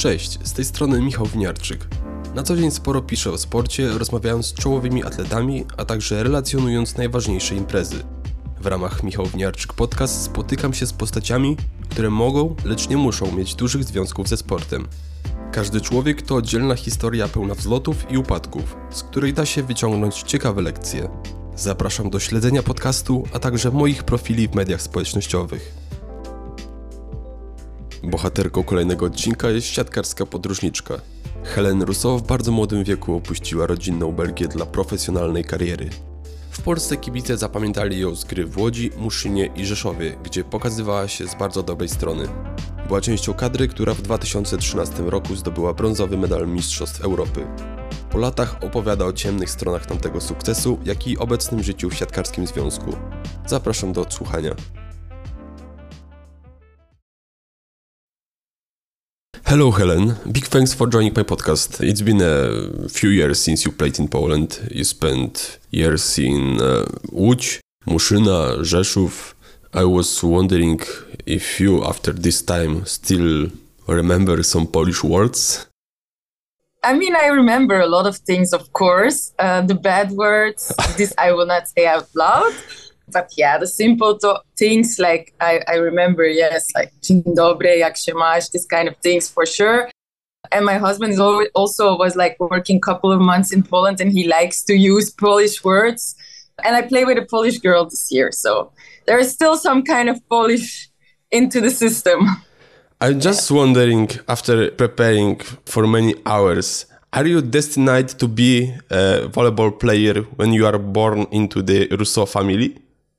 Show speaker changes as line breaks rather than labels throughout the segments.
Cześć, z tej strony Michał Winiarczyk. Na co dzień sporo piszę o sporcie, rozmawiając z czołowymi atletami, a także relacjonując najważniejsze imprezy. W ramach Michał Winiarczyk Podcast spotykam się z postaciami, które mogą, lecz nie muszą mieć dużych związków ze sportem. Każdy człowiek to oddzielna historia pełna wzlotów i upadków, z której da się wyciągnąć ciekawe lekcje. Zapraszam do śledzenia podcastu, a także moich profili w mediach społecznościowych. Bohaterką kolejnego odcinka jest siatkarska podróżniczka. Hélène Rousseau w bardzo młodym wieku opuściła rodzinną Belgię dla profesjonalnej kariery. W Polsce kibice zapamiętali ją z gry w Łodzi, Muszynie i Rzeszowie, gdzie pokazywała się z bardzo dobrej strony. Była częścią kadry, która w 2013 roku zdobyła brązowy medal Mistrzostw Europy. Po latach opowiada o ciemnych stronach tamtego sukcesu, jak i obecnym życiu w siatkarskim związku. Zapraszam do odsłuchania. Hello Hélène, big thanks for joining my podcast. It's been a few years since you played in Poland. You spent years in Łódź, Muszyna, Rzeszów. I was wondering if you, after this time, still remember some Polish words?
I mean, I remember a lot of things, of course. The bad words, this I will not say out loud. But yeah, the simple things like I remember, yes, like dzień dobry, jak się masz, this kind of things for sure. And my husband is also was like working a couple of months in Poland and he likes to use Polish words. And I play with a Polish girl this year, so there is still some kind of Polish into the system.
I'm just wondering, after preparing for many hours, are you destined to be a volleyball player when you are born into the Rousseau family?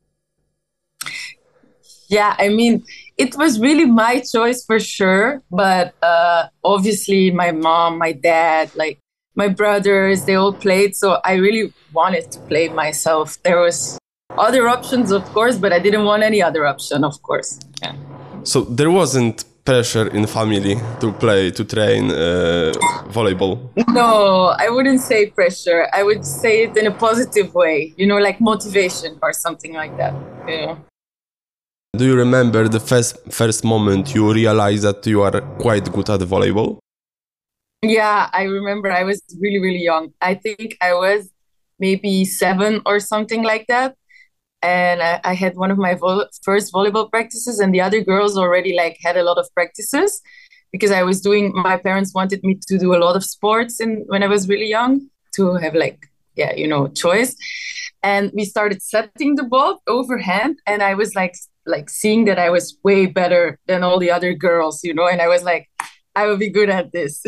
Yeah, I mean, it was really my choice for sure. But obviously my mom, my dad, like my brothers, they all played. So I really wanted to play myself. There was other options, of course, but I didn't want any other option, of course. Yeah.
So there wasn't pressure in family to train volleyball?
No, I wouldn't say pressure. I would say it in a positive way, like motivation or something like that. Yeah.
Do you remember the first moment you realized that you are quite good at volleyball?
Yeah, I remember I was really, really young. I think I was maybe 7 or something like that. And I had one of my first volleyball practices, and the other girls already had a lot of practices because my parents wanted me to do a lot of sports when I was really young to have choice. And we started setting the ball overhand, and I was like seeing that I was way better than all the other girls, and I was like, I will be good at this,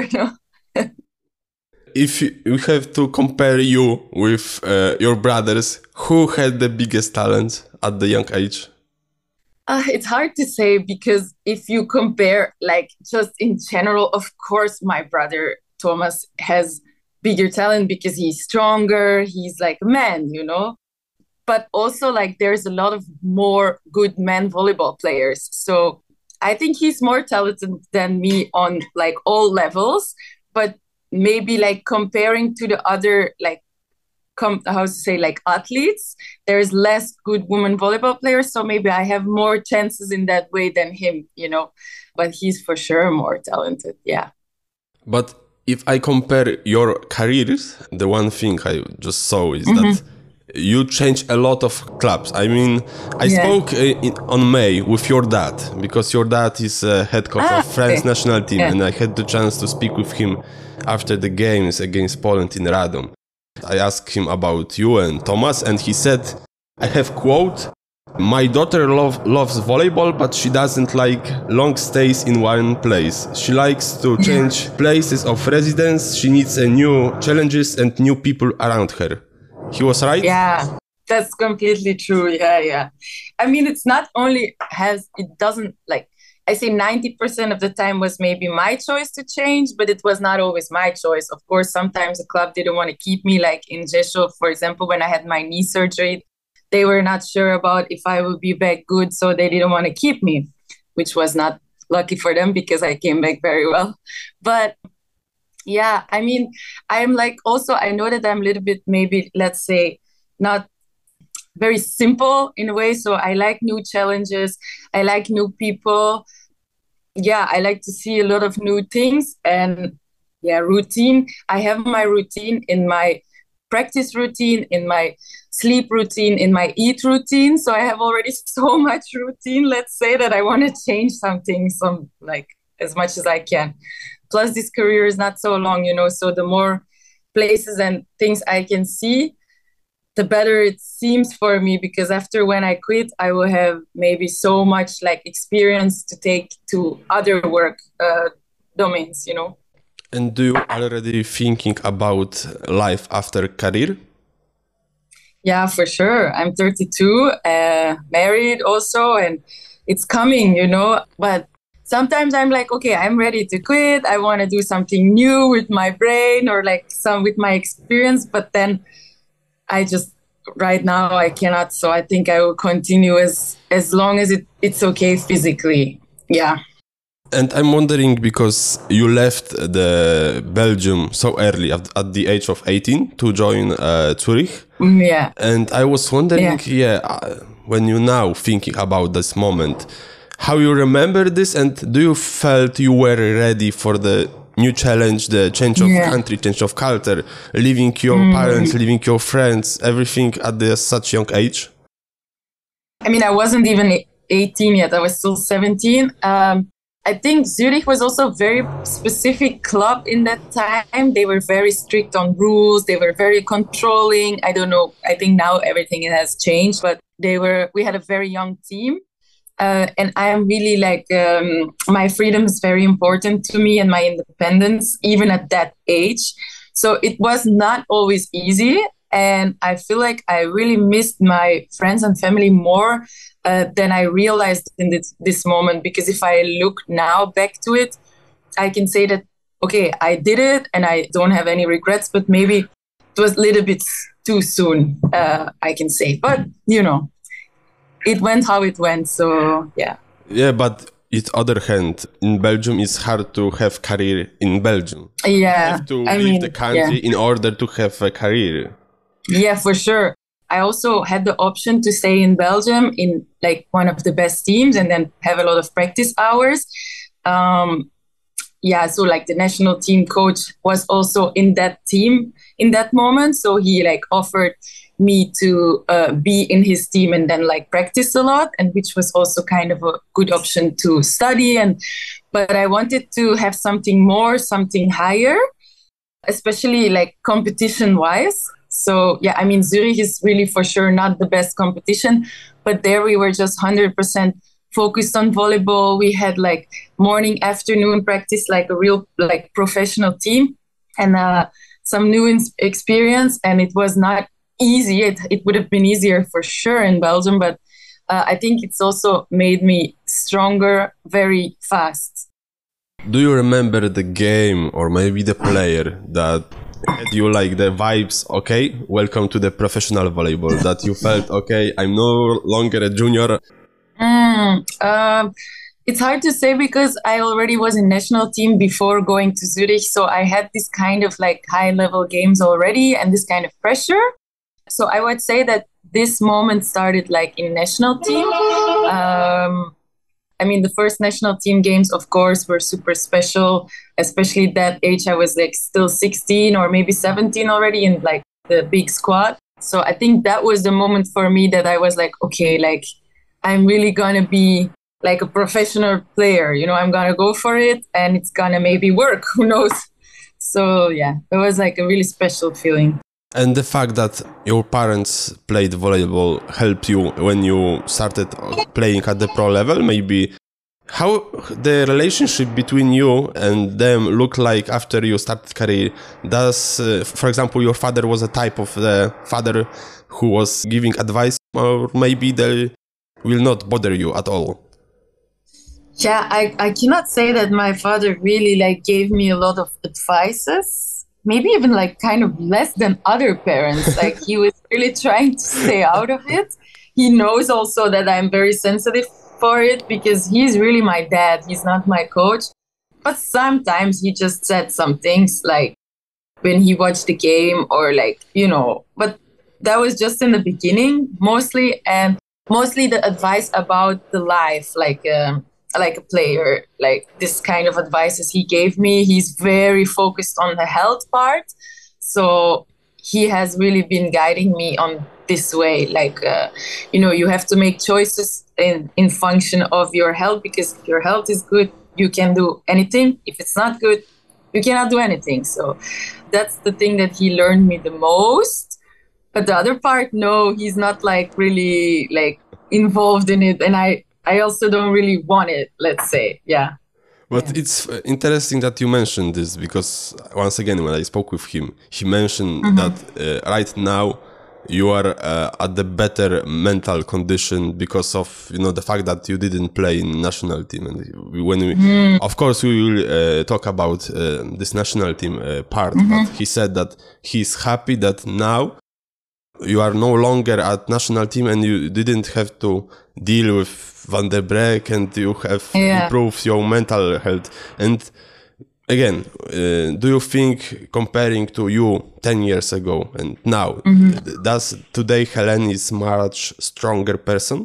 If you have to compare you with your brothers, who had the biggest talent at the young age?
It's hard to say because if you compare, just in general, of course, my brother Thomas has bigger talent because he's stronger. He's like a man, But also, there's a lot of more good men volleyball players. So I think he's more talented than me on, all levels. But maybe, comparing to the other, athletes, there's less good women volleyball players. So maybe I have more chances in that way than him, But he's for sure more talented, yeah.
But if I compare your careers, the one thing I just saw is that you change a lot of clubs. I mean, I spoke on May with your dad because your dad is head coach of France national team, and I had the chance to speak with him after the games against Poland in Radom. I asked him about you and Thomas, and he said, I have quote, "My daughter loves volleyball, but she doesn't like long stays in one place. She likes to change places of residence. She needs new challenges and new people around her." He was right?
Yeah, that's completely true. Yeah. I mean, it's not only I say 90% of the time was maybe my choice to change, but it was not always my choice. Of course, sometimes the club didn't want to keep me, like in Rzeszów, for example, when I had my knee surgery, they were not sure about if I would be back good, so they didn't want to keep me, which was not lucky for them because I came back very well. But yeah, I mean, I'm also, I know that I'm a little bit, maybe, let's say, not very simple in a way. So I like new challenges. I like new people. Yeah, I like to see a lot of new things and yeah, routine. I have my routine in my practice routine, in my sleep routine, in my eat routine. So I have already so much routine, let's say, that I want to change something, some like as much as I can. Plus, this career is not so long, so the more places and things I can see, the better it seems for me, because after when I quit, I will have maybe so much like experience to take to other work domains.
And do you already thinking about life after career?
Yeah, for sure. I'm 32, married also, and it's coming. But sometimes I'm like, okay, I'm ready to quit. I want to do something new with my brain or like some with my experience. But then I just right now I cannot. So I think I will continue as long as it's okay physically. Yeah.
And I'm wondering, because you left the Belgium so early at the age of 18 to join Zurich.
Yeah.
And I was wondering, when you now thinking about this moment, how you remember this, and do you felt you were ready for the new challenge, the change of country, change of culture, leaving your parents, leaving your friends, everything at such young age?
I mean, I wasn't even 18 yet. I was still 17. I think Zurich was also a very specific club in that time. They were very strict on rules. They were very controlling. I don't know. I think now everything has changed, but we had a very young team. And I am really like, my freedom is very important to me and my independence, even at that age. So it was not always easy. And I feel like I really missed my friends and family more than I realized in this moment. Because if I look now back to it, I can say that, okay, I did it and I don't have any regrets, but maybe it was a little bit too soon, I can say. But, it went how it went. So, yeah.
Yeah, but on the other hand, in Belgium, it's hard to have career in Belgium.
Yeah.
You have to leave the country in order to have a career.
Yeah, for sure. I also had the option to stay in Belgium in like one of the best teams and then have a lot of practice hours. So like the national team coach was also in that team in that moment. So he like offered me to be in his team and then like practice a lot, and which was also kind of a good option to study. But I wanted to have something more, something higher, especially like competition wise. So, yeah, I mean, Zurich is really for sure not the best competition, but there we were just 100% focused on volleyball. We had like morning, afternoon practice, like a real like professional team, and some new experience. And it was not easy. It would have been easier for sure in Belgium, but I think it's also made me stronger very fast.
Do you remember the game or maybe the player that had you like the vibes, okay, welcome to the professional volleyball, that you felt, okay, I'm no longer a junior?
It's hard to say because I already was in national team before going to Zurich. So I had this kind of like high level games already and this kind of pressure. So I would say that this moment started like in national team. I mean, the first national team games, of course, were super special, especially that age. I was like still 16 or maybe 17 already in like the big squad. So I think that was the moment for me that I was like, okay, like I'm really going to be like a professional player. I'm going to go for it and it's going to maybe work. Who knows? So yeah, it was like a really special feeling.
And the fact that your parents played volleyball helped you when you started playing at the pro level, maybe how the relationship between you and them look like after you started career? Does, for example, your father was a type of the father who was giving advice, or maybe they will not bother you at all?
Yeah, I cannot say that my father really like gave me a lot of advices. Maybe even like kind of less than other parents. Like he was really trying to stay out of it. He knows also that I'm very sensitive for it because he's really my dad. He's not my coach. But sometimes he just said some things like when he watched the game or like, but that was just in the beginning mostly. And mostly the advice about the life, like like a player. Like this kind of advices he gave me. He's very focused on the health part. So he has really been guiding me on this way. Like, you have to make choices in function of your health, because if your health is good, you can do anything. If it's not good, you cannot do anything. So that's the thing that he learned me the most. But the other part, no, he's not like really like involved in it. And I also don't really want it, let's say. Yeah.
But it's interesting that you mentioned this, because once again, when I spoke with him, he mentioned that right now you are at the better mental condition because of the fact that you didn't play in national team. And when we, of course, we will talk about this national team part. But he said that he's happy that now you are no longer at national team and you didn't have to deal with Van der Breek, and you have improved your mental health. And again, do you think, comparing to you 10 years ago and now, does today Helen is much stronger person?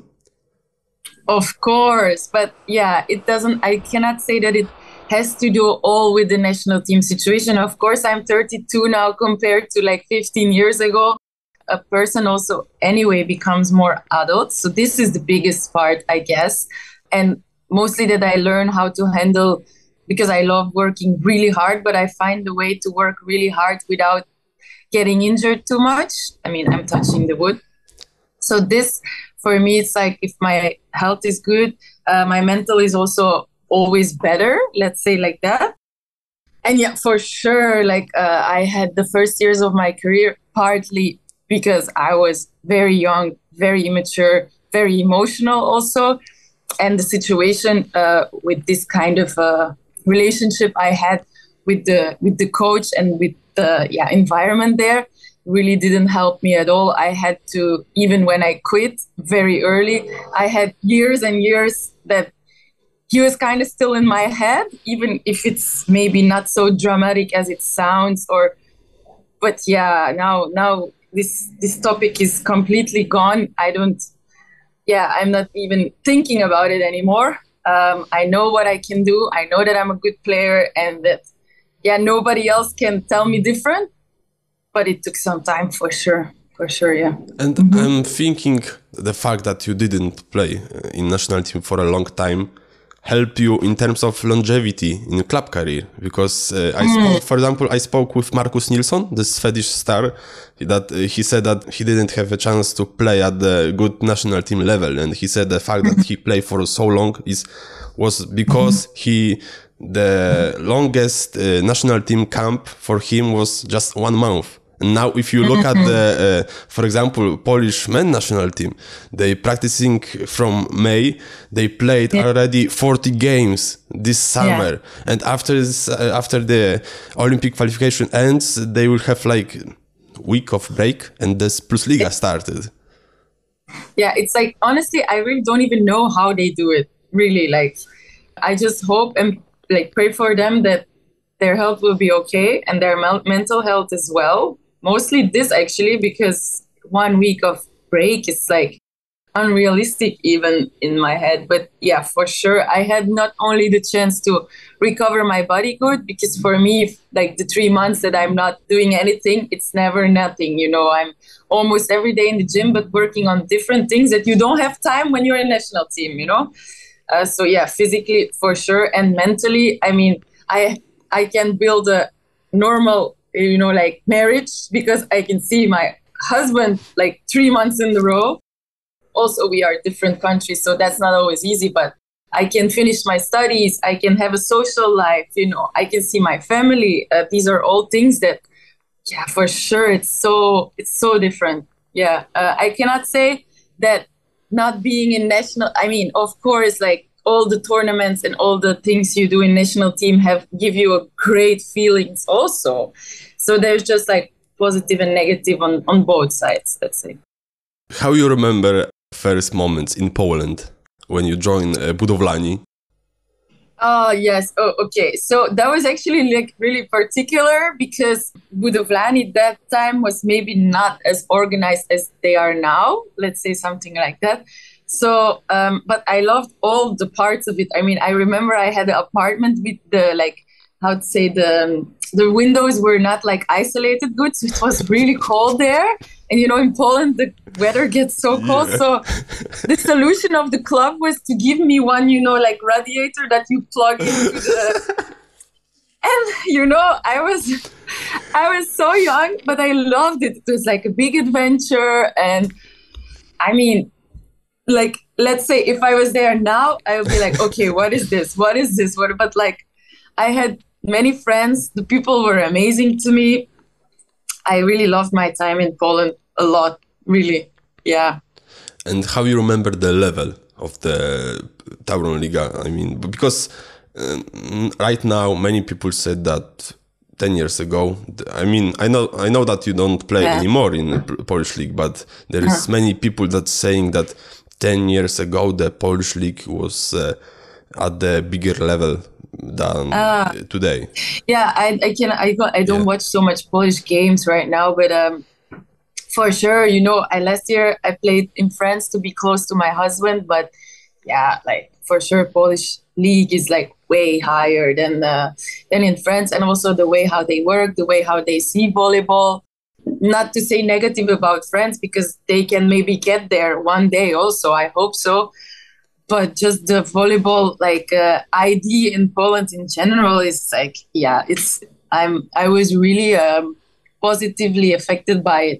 Of course, but yeah, I cannot say that it has to do all with the national team situation. Of course, I'm 32 now compared to like 15 years ago. A person also anyway becomes more adult. So this is the biggest part, I guess. And mostly that I learn how to handle, because I love working really hard, but I find a way to work really hard without getting injured too much. I mean, I'm touching the wood. So this, for me, it's like if my health is good, my mental is also always better, let's say like that. And yeah, for sure, like I had the first years of my career partly because I was very young, very immature, very emotional also. And the situation with this kind of relationship I had with the coach and with the environment there really didn't help me at all. I had to, even when I quit very early, I had years and years that he was kind of still in my head, even if it's maybe not so dramatic as it sounds. But yeah, now this topic is completely gone. I'm not even thinking about it anymore. I know what I can do. I know that I'm a good player and that, nobody else can tell me different. But it took some time for sure, yeah.
And I'm thinking the fact that you didn't play in national team for a long time help you in terms of longevity in club career, because I spoke with Marcus Nilsson, the Swedish star, that he said that he didn't have a chance to play at the good national team level, and he said the fact that he played for so long was because the longest national team camp for him was just 1 month. And now if you look at the, for example, Polish men national team, they practicing from May, they played already 40 games this summer. Yeah. And after the Olympic qualification ends, they will have like week of break and this Plus Liga started.
Yeah, it's like, honestly, I really don't even know how they do it. Really, like, I just hope and like pray for them that their health will be okay and their mental health as well. Mostly this actually, because 1 week of break is like unrealistic even in my head. But yeah, for sure, I had not only the chance to recover my body good, because for me, like the 3 months that I'm not doing anything, it's never nothing. I'm almost every day in the gym, but working on different things that you don't have time when you're a national team, So yeah, physically for sure. And mentally, I mean, I can build a normal, like marriage, because I can see my husband like 3 months in a row. Also, we are different countries, so that's not always easy, but I can finish my studies. I can have a social life, I can see my family. These are all things that, for sure, it's so different. Yeah, I cannot say that not being in national, I mean, of course, like, all the tournaments and all the things you do in national team give you a great feelings also. So there's just like positive and negative on both sides, let's say.
How you remember first moments in Poland when you joined Budowlani?
Oh, yes. Oh, okay. So that was actually like really particular, because Budowlani that time was maybe not as organized as they are now. Let's say something like that. So, but I loved all the parts of it. I mean, I remember I had an apartment with the like, how to say, the windows were not like isolated good, so it was really cold there. And you know, in Poland, the weather gets so cold.
Yeah.
So the solution of the club was to give me one, you know, like radiator that you plug into the. And you know, I was so young, but I loved it. It was like a big adventure, and I mean, like let's say if I was there now, I would be like, okay, what is this? What is this? What? But like, I had many friends. The people were amazing to me. I really loved my time in Poland a lot. Really, yeah.
And how you remember the level of the Tauron Liga? I mean, because right now many people said that 10 years ago. I mean, I know that you don't play anymore in the Polish league, but there is many people that saying that 10 years ago the Polish league was at the bigger level than today.
Yeah, I don't watch so much Polish games right now, but for sure, you know, last year I played in France to be close to my husband, but yeah, like for sure, Polish league is like way higher than in France, and also the way how they work, the way how they see volleyball. Not to say negative about France, because they can maybe get there one day. Also, I hope so. But just the volleyball like ID in Poland in general is like, yeah, I was really positively affected by it.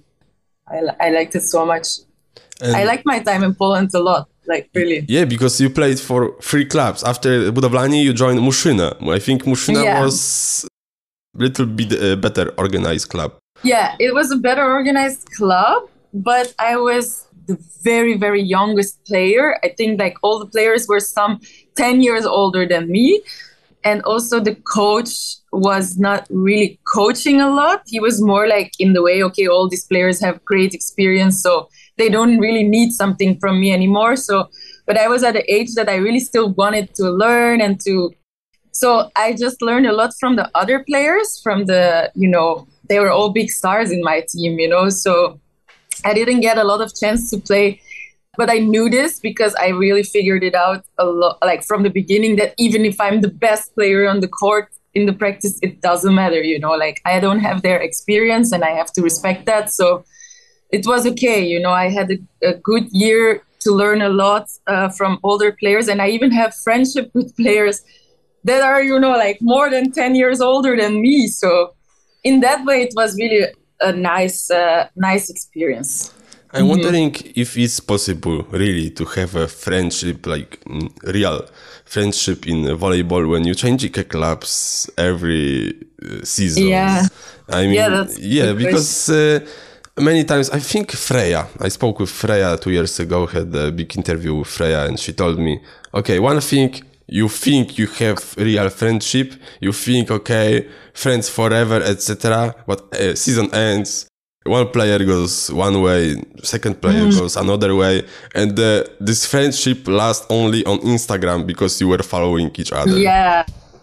I liked it so much.
And
I liked my time in Poland a lot, like really.
yeah, because you played for 3 clubs. After Budowlani, you joined Muszyna. I think Muszyna was a little bit better organized club.
Yeah, it was a better organized club, but I was the very, very youngest player. I think like all the players were some 10 years older than me. And also the coach was not really coaching a lot. He was more like in the way, okay, all these players have great experience, so they don't really need something from me anymore. So, but I was at the age that I really still wanted to learn and to, so I just learned a lot from the other players, from the, you know, they were all big stars in my team, you know, so I didn't get a lot of chance to play, but I knew this because I really figured it out a lot, like from the beginning, that even if I'm the best player on the court in the practice, it doesn't matter, you know, like I don't have their experience and I have to respect that. So it was okay, you know, I had a good year to learn a lot from older players, and I even have friendship with players that are, you know, like more than 10 years older than me. So in that way, it was really a nice experience.
I'm wondering if it's possible really to have a friendship, like real friendship in volleyball when you change clubs every season.
Yeah.
I mean,
yeah,
because many times, I think Freya, I spoke with Freya 2 years ago, had a big interview with Freya, and she told me, okay, one thing, you think you have real friendship, you think, okay, friends forever, etc. But season ends, one player goes one way, second player goes another way, and this friendship lasts only on Instagram because you were following each other.
Yeah.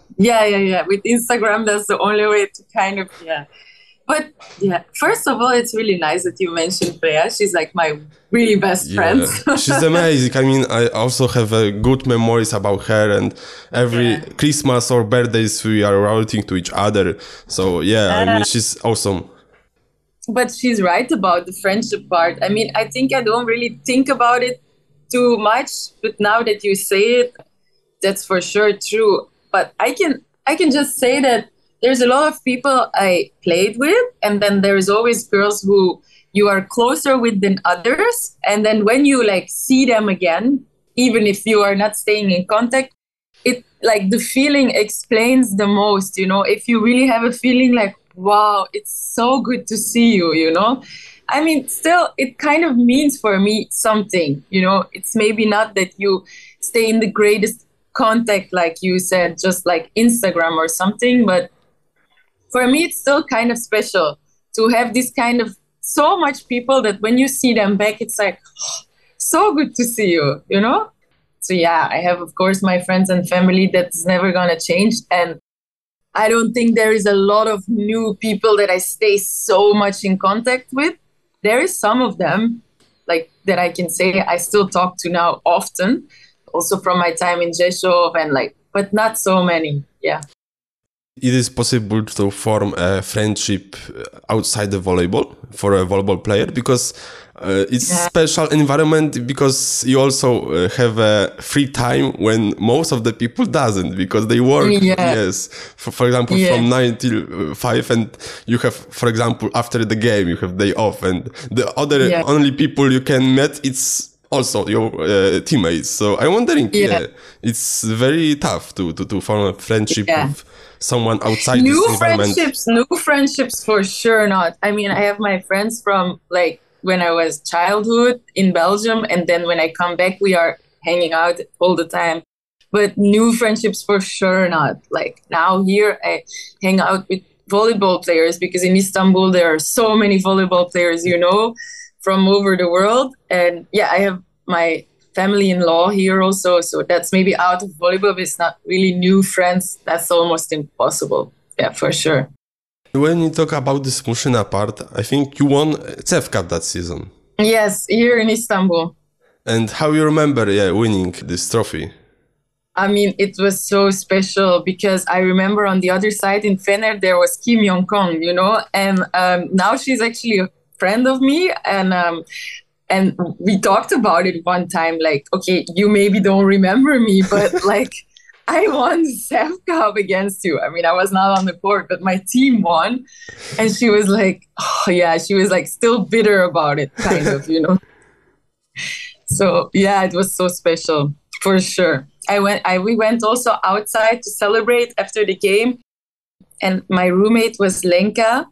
With Instagram, that's the only way to kind of, But yeah, first of all, it's really nice that you mentioned Freya. She's like my really best friend.
She's amazing. I mean, I also have good memories about her, and every Christmas or birthdays we are writing to each other. So I mean, she's awesome.
But she's right about the friendship part. I mean, I think I don't really think about it too much, but now that you say it, that's for sure true. But I can just say that there's a lot of people I played with, and then there's always girls who you are closer with than others. And then when you like see them again, even if you are not staying in contact, it like the feeling explains the most, you know. If you really have a feeling like, wow, it's so good to see you, you know. I mean, still, it kind of means for me something, you know. It's maybe not that you stay in the greatest contact, like you said, just like Instagram or something, but for me, it's still kind of special to have this kind of so much people that when you see them back, it's like, oh, so good to see you, you know? So yeah, I have, of course, my friends and family that's never going to change. And I don't think there is a lot of new people that I stay so much in contact with. There is some of them, like that I can say I still talk to now often, also from my time in Rzeszów and but not so many. Yeah.
It is possible to form a friendship outside the volleyball for a volleyball player because it's a special environment because you also have a free time when most of the people doesn't because they work. Yes. For example, from 9 till 5 and you have, for example, after the game, you have day off and the other only people you can meet, it's also your teammates. So I'm wondering, it's very tough to form a friendship with someone outside this environment.
New friendships for sure not. I mean, I have my friends from when I was childhood in Belgium, and then when I come back, we are hanging out all the time. But new friendships for sure not. Like now here, I hang out with volleyball players because in Istanbul there are so many volleyball players, from over the world. And I have my family-in-law here also, so that's maybe out of volleyball, but it's not really new friends. That's almost impossible. Yeah, for sure.
When you talk about this Muszyna part, I think you won CEF Cup that season.
Yes, here in Istanbul.
And how you remember winning this trophy?
I mean, it was so special because I remember on the other side in Fener, there was Kim Yong-kong, and now she's actually a friend of me, and we talked about it one time, okay, you maybe don't remember me, but I won the CEF Cup against you. I mean, I was not on the court, but my team won. And she was she was still bitter about it, kind of, So it was so special, for sure. We went also outside to celebrate after the game. And my roommate was Lenka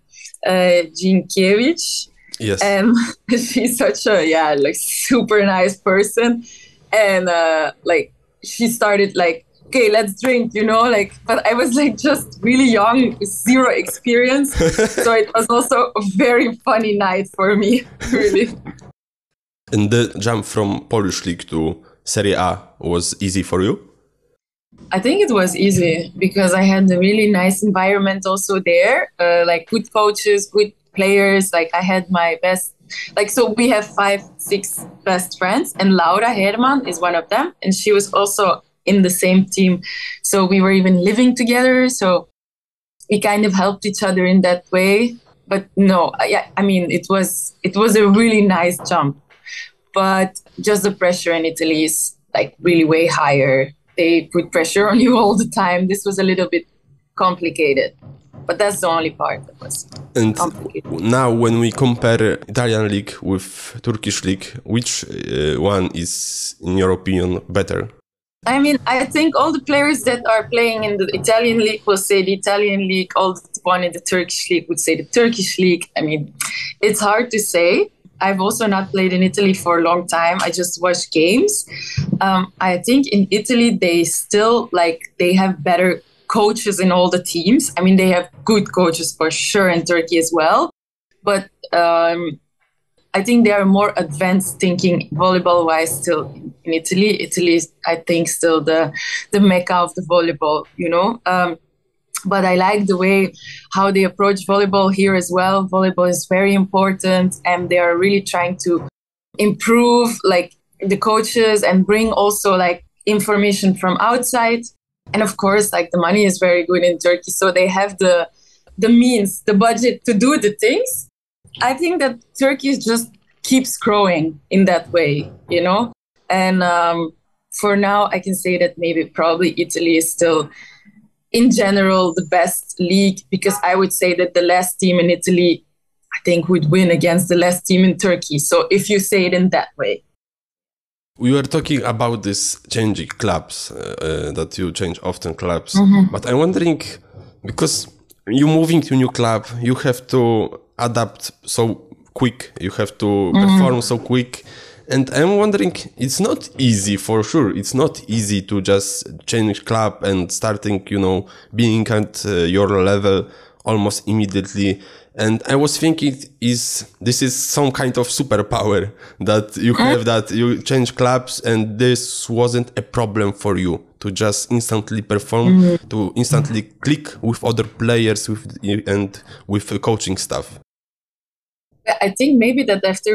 Jinkiewicz.
Yes.
And she's such a super nice person, and she started okay, let's drink, but I was just really young, zero experience, so it was also a very funny night for me, really.
And the jump from Polish League to Serie A was easy for you?
I think it was easy because I had a really nice environment also there, good coaches, good players. I had my best, so we have 5-6 best friends, and Laura Herman is one of them, and she was also in the same team. So we were even living together. So we kind of helped each other in that way. But no, I mean, it was a really nice jump, but just the pressure in Italy is really way higher. They put pressure on you all the time. This was a little bit complicated. But that's the only part that was complicated.
Now, when we compare Italian league with Turkish league, which one is, in your opinion, better?
I mean, I think all the players that are playing in the Italian league will say the Italian league. All the one in the Turkish league would say the Turkish league. I mean, it's hard to say. I've also not played in Italy for a long time. I just watch games. I think in Italy, they still they have better coaches in all the teams. I mean, they have good coaches for sure in Turkey as well. But I think they are more advanced thinking volleyball-wise still in Italy. Italy is, I think, still the mecca of the volleyball, But I like the way how they approach volleyball here as well. Volleyball is very important, and they are really trying to improve the coaches and bring also information from outside. And of course, the money is very good in Turkey, so they have the means, the budget to do the things. I think that Turkey just keeps growing in that way, And for now, I can say that probably Italy is still, in general, the best league, because I would say that the last team in Italy, I think, would win against the last team in Turkey. So if you say it in that way.
We were talking about this changing clubs, that you change often clubs. But I'm wondering, because you moving to a new club, you have to adapt so quick, you have to perform so quick. And I'm wondering, it's not easy for sure. It's not easy to just change club and starting, being at your level almost immediately. And I was thinking, this is some kind of superpower that you have, that you change clubs and this wasn't a problem for you to just instantly perform, to instantly click with other players and with coaching staff.
I think maybe that after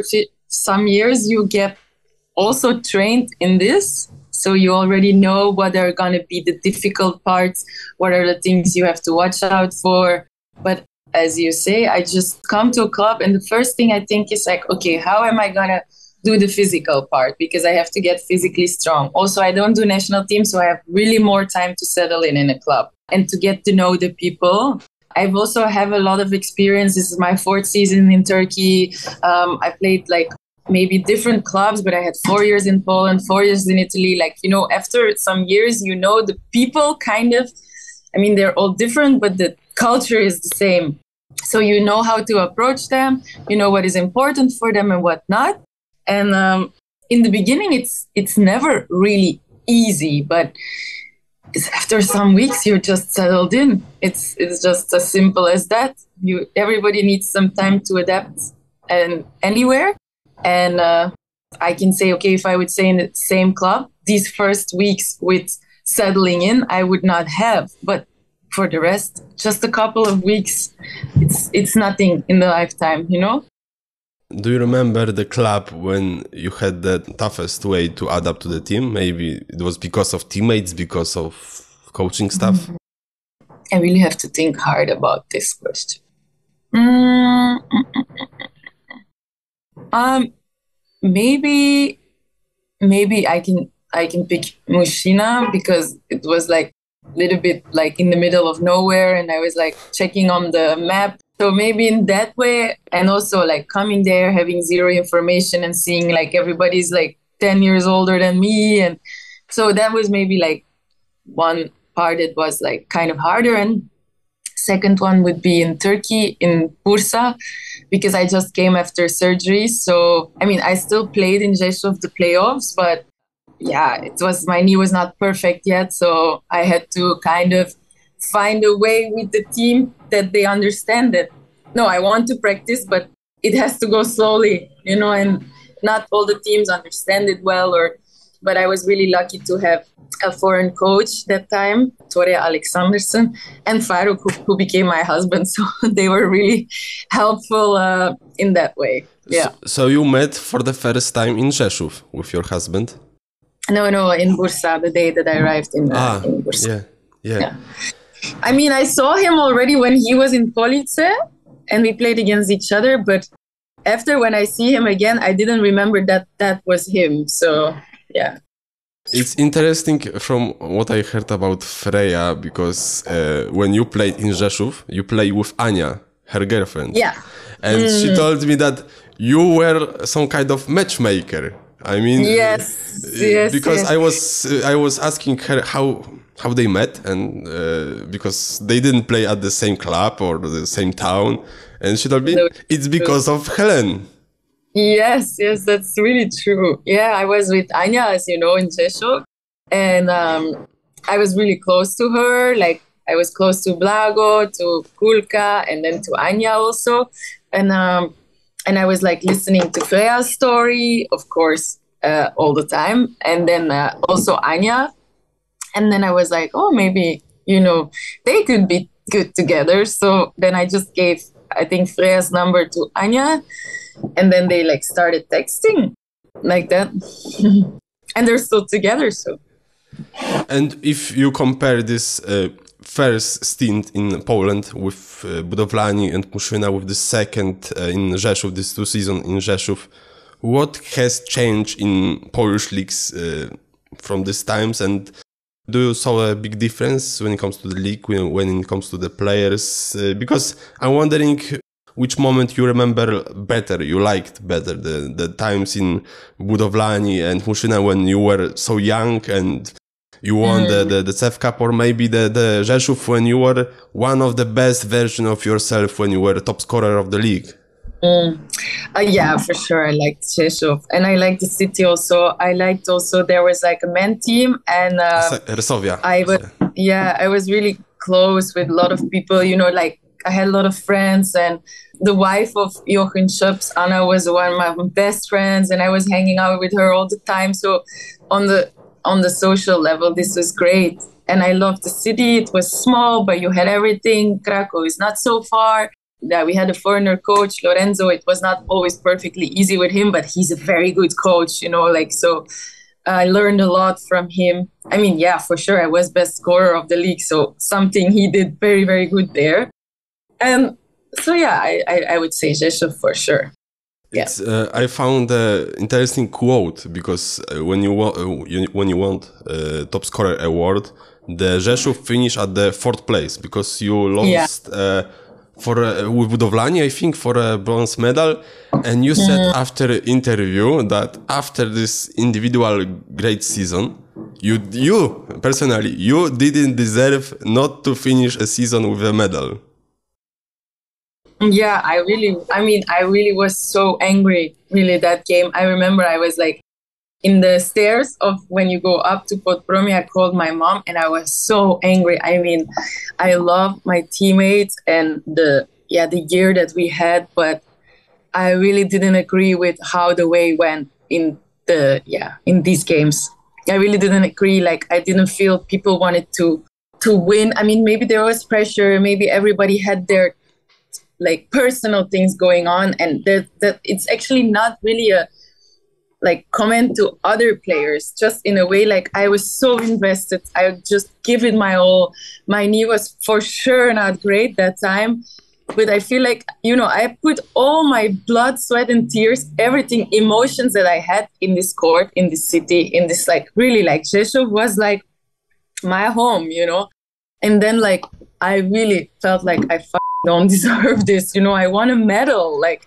some years you get also trained in this. So you already know what are going to be the difficult parts, what are the things you have to watch out for. But as you say, I just come to a club and the first thing I think is like, okay, how am I going to do the physical part? Because I have to get physically strong. Also, I don't do national team, so I have really more time to settle in a club and to get to know the people. I've also have a lot of experience. This is my 4th season in Turkey. I played like maybe different clubs, but I had 4 years in Poland, 4 years in Italy. Like, you know, after some years, you know, the people kind of, I mean, they're all different, but the culture is the same. So you know how to approach them, you know what is important for them and what not. And in the beginning, it's never really easy, but after some weeks, you're just settled in. It's just as simple as that. Everybody needs some time to adapt and anywhere. And I can say, okay, if I would say in the same club, these first weeks with settling in, I would not have. But for the rest, just a couple of weeks, it's nothing in the lifetime, you know?
Do you remember the club when you had the toughest way to adapt to the team? Maybe it was because of teammates, because of coaching staff?
I really have to think hard about this question. Maybe I can pick Mushina because it was like a little bit like in the middle of nowhere and I was like checking on the map. So maybe in that way, and also like coming there, having zero information and seeing like everybody's like 10 years older than me. And so that was maybe like one part that was like kind of harder. And second one would be in Turkey, in Bursa, because I just came after surgery. So, I mean, I still played in Rzeszów the playoffs, but yeah, my knee was not perfect yet. So I had to kind of find a way with the team that they understand that, no, I want to practice, but it has to go slowly, you know, and not all the teams understand it well. But I was really lucky to have a foreign coach that time, Tore Alexanderson, and Faruk, who became my husband. So they were really helpful in that way. Yeah.
So you met for the first time in Rzeszów with your husband?
No, in Bursa, the day that I arrived in Bursa.
Yeah.
I mean, I saw him already when he was in Police and we played against each other. But after when I see him again, I didn't remember that was him. So, yeah.
It's interesting from what I heard about Freya because when you played in Rzeszów, you played with Anya, her girlfriend.
Yeah.
And she told me that you were some kind of matchmaker. I mean,
yes,
because
yes.
I was asking her how they met, and because they didn't play at the same club or the same town, and she told me it's because of Helen.
Yes, that's really true. Yeah, I was with Anya, as you know, in Rzeszów, and I was really close to her. Like I was close to Blago, to Kulka, and then to Anya also, and I was like listening to Freya's story, of course, all the time, and then also Anya. And then I was like, oh, maybe, you know, they could be good together. So then I just gave, I think, Freya's number to Anya. And then they like started texting like that. And they're still together. So.
And if you compare this first stint in Poland with Budowlani and Muszyna with the second in Rzeszów, these 2 seasons in Rzeszów, what has changed in Polish leagues from these times? And do you saw a big difference when it comes to the league, when it comes to the players? Because I'm wondering which moment you remember better, you liked better, the times in Budowlani and Muszyna when you were so young and you won the CEF Cup, or maybe the Rzeszów when you were one of the best version of yourself when you were top scorer of the league?
Yeah, for sure. I liked Rzeszów, and I liked the city also. I liked also there was like a men team, and
Resovia.
I was really close with a lot of people. You know, like I had a lot of friends, and the wife of Jochen Schöps, Anna, was one of my best friends, and I was hanging out with her all the time. So on the social level, this was great, and I loved the city. It was small, but you had everything. Krakow is not so far. Yeah, we had a foreigner coach, Lorenzo. It was not always perfectly easy with him, but he's a very good coach, like so. I learned a lot from him. I mean, yeah, for sure, I was best scorer of the league, so something he did very, very good there. And so, yeah, I would say Rzeszów for sure. Yeah.
It's I found an interesting quote because when you won top scorer award, the Rzeszów finished at the 4th place because you lost for with Budowlani, I think, for a bronze medal, and you said after interview that after this individual great season, you personally you didn't deserve not to finish a season with a medal.
Yeah, I really was so angry, really, that game. I remember I was like in the stairs of when you go up to Podpromi, I called my mom and I was so angry. I mean, I love my teammates and the year that we had, but I really didn't agree with how the way went in these games. I really didn't agree. Like, I didn't feel people wanted to win. I mean, maybe there was pressure. Maybe everybody had their like personal things going on, and that it's actually not really a like comment to other players. Just in a way, like I was so invested. I just give it my all. My knee was for sure not great that time, but I feel like, I put all my blood, sweat, and tears, everything, emotions that I had in this court, in this city, in this like really like Rzeszów was like my home, and then like I really felt like I don't deserve this. I won a medal. Like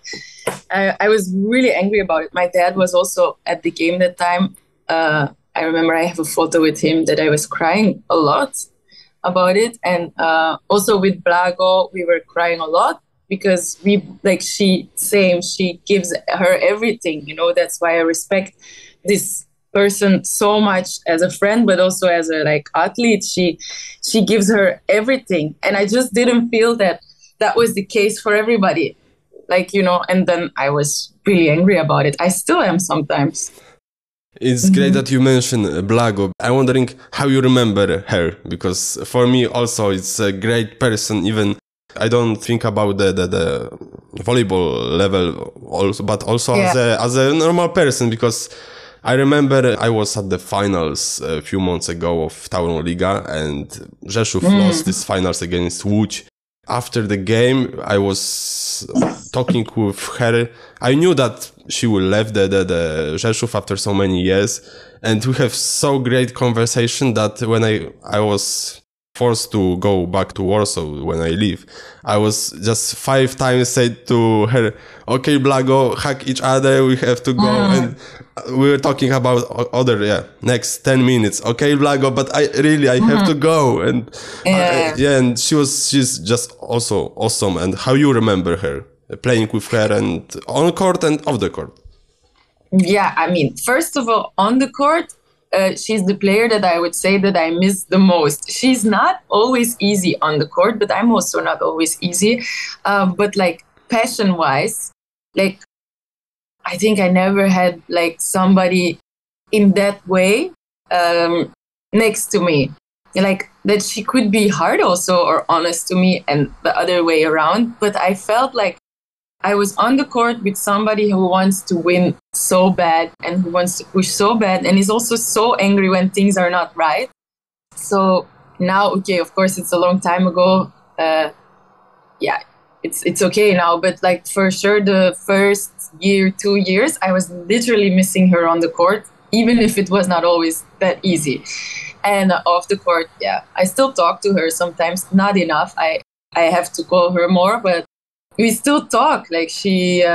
I was really angry about it. My dad was also at the game that time. I remember I have a photo with him that I was crying a lot about it. And also with Blago, we were crying a lot because she gives her everything, that's why I respect this person so much as a friend, but also as a like athlete. She gives her everything. And I just didn't feel that was the case for everybody. Like, and then I was really angry about it. I still am sometimes.
It's great that you mentioned Blago. I'm wondering how you remember her, because for me also it's a great person. Even I don't think about the volleyball level also, but also as a normal person, because I remember I was at the finals a few months ago of Tauron Liga, and Rzeszów lost these finals against Łódź. After the game, I was talking with her. I knew that she will leave the Rzeszów after so many years, and we have so great conversation that when I was forced to go back to Warsaw when I leave, I was just 5 times said to her, "Okay, Blago, hug each other. We have to go." And we were talking about other next 10 minutes. Okay, Blago, but I have to go. And and she's just also awesome. And how you remember her playing with her and on court and off the court?
Yeah, I mean, first of all, on the court, she's the player that I would say that I miss the most. She's not always easy on the court, but I'm also not always easy. But like passion-wise, like I think I never had like somebody in that way next to me. Like that she could be hard also or honest to me and the other way around. But I felt like I was on the court with somebody who wants to win so bad and who wants to push so bad and is also so angry when things are not right. So now, okay, of course, it's a long time ago. It's okay now. But like for sure, the first year, 2 years, I was literally missing her on the court, even if it was not always that easy. And off the court, I still talk to her sometimes, not enough. I have to call her more, but we still talk. Like she's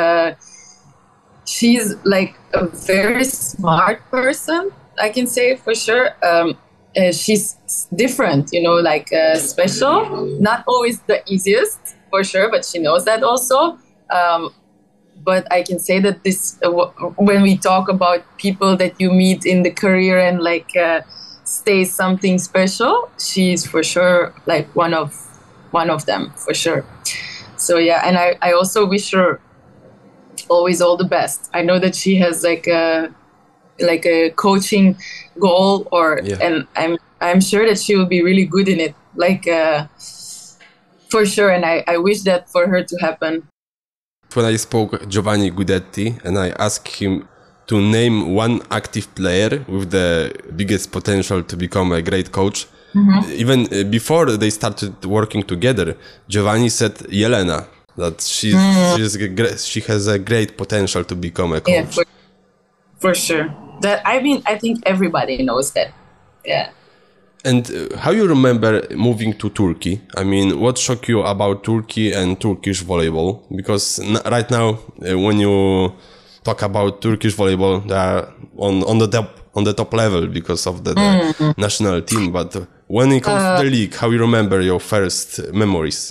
like a very smart person, I can say for sure. She's different, like special, not always the easiest for sure, but she knows that also. But I can say that this, when we talk about people that you meet in the career and like stays something special, she's for sure like one of them for sure. So and I also wish her always all the best. I know that she has like a coaching goal and I'm sure that she will be really good in it. Like For sure, and I wish that for her to happen.
When I spoke Giovanni Guidetti and I asked him to name one active player with the biggest potential to become a great coach, even before they started working together, Giovanni said Jelena, that she has a great potential to become a coach.
Yeah, for sure. I think everybody knows that. Yeah.
And how you remember moving to Turkey? I mean, what shocked you about Turkey and Turkish volleyball? Because right now, when you talk about Turkish volleyball, they are on the top level because of the national team. But when it comes to the league, how you remember your first memories?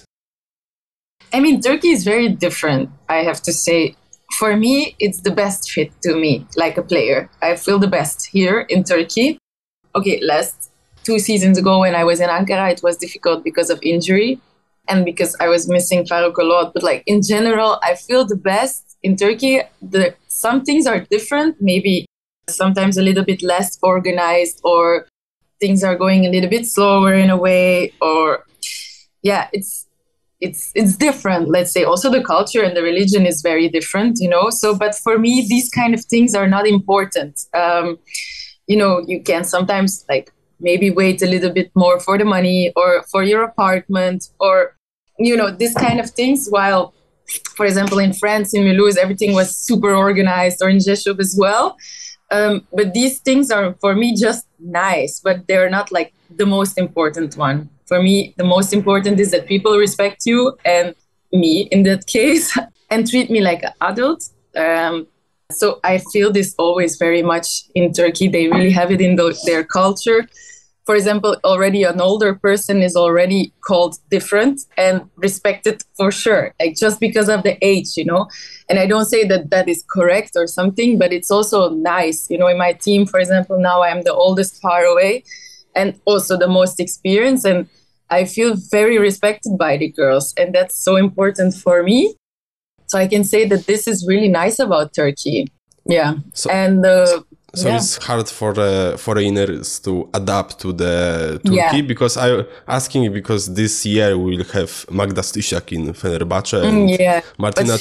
I mean, Turkey is very different, I have to say. For me, it's the best fit to me, like a player. I feel the best here in Turkey. Okay, last 2 seasons ago when I was in Ankara, it was difficult because of injury and because I was missing Faruk a lot. But like in general, I feel the best in Turkey. Some things are different, maybe sometimes a little bit less organized, or things are going a little bit slower in a way, or yeah, it's different, let's say. Also the culture and the religion is very different, so but for me these kind of things are not important. You can sometimes like maybe wait a little bit more for the money or for your apartment, or this kind of things, while for example in France, in Mulhouse, everything was super organized, or in Rzeszów as well. But these things are for me just nice, but they're not like the most important one. For me, the most important is that people respect you, and me in that case, and treat me like an adult. So I feel this always very much in Turkey. They really have it in their culture. For example, already an older person is already called different and respected for sure, like just because of the age, And I don't say that that is correct or something, but it's also nice. In my team, for example, now I am the oldest far away and also the most experienced. And I feel very respected by the girls. And that's so important for me. So I can say that this is really nice about Turkey. Yeah.
So it's hard for foreigners to adapt to the Turkey, because I asking because this year we'll have Magda Stysiak in Fenerbahce and Martyna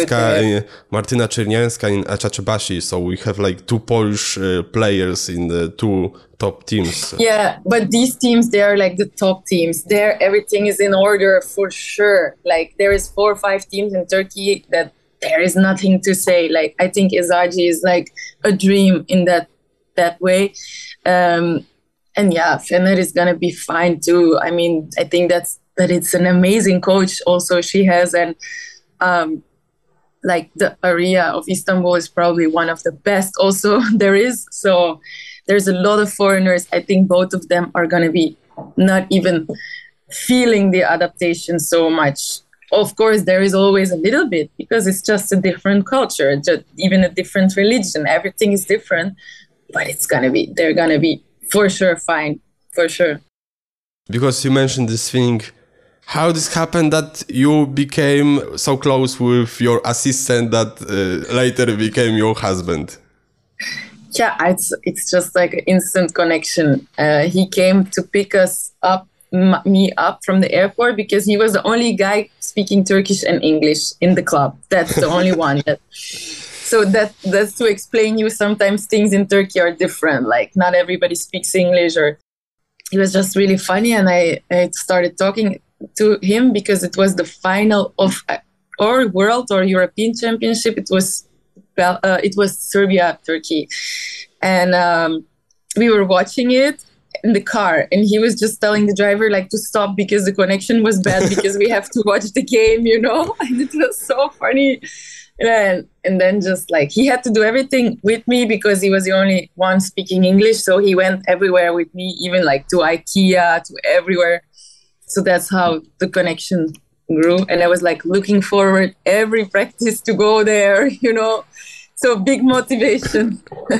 Czernianska in Acaczebashi. So we have like 2 Polish players in the 2 top teams.
Yeah, but these teams, they are like the top teams. There, everything is in order for sure. Like there is 4 or 5 teams in Turkey that there is nothing to say. Like I think Eczacı is like a dream in that way. And yeah, Fener is gonna be fine too. I mean, I think that it's an amazing coach also she has, and like the area of Istanbul is probably one of the best also there is. So there's a lot of foreigners. I think both of them are gonna be not even feeling the adaptation so much. Of course, there is always a little bit, because it's just a different culture, just even a different religion. Everything is different, but they're gonna be for sure fine, for sure.
Because you mentioned this thing, how this happened that you became so close with your assistant that later became your husband?
Yeah, it's just like an instant connection. He came to pick me up from the airport because he was the only guy speaking Turkish and English in the club. That's the only one. So that's to explain you sometimes things in Turkey are different. Like not everybody speaks English, or it was just really funny. And I started talking to him because it was the final of or World or European Championship. It was Serbia, Turkey. And we were watching it in the car, and he was just telling the driver like to stop because the connection was bad because we have to watch the game, and it was so funny. And then just like he had to do everything with me because he was the only one speaking English, so he went everywhere with me, even like to IKEA, to everywhere. So that's how the connection grew, and I was like looking forward every practice to go there, so big motivation.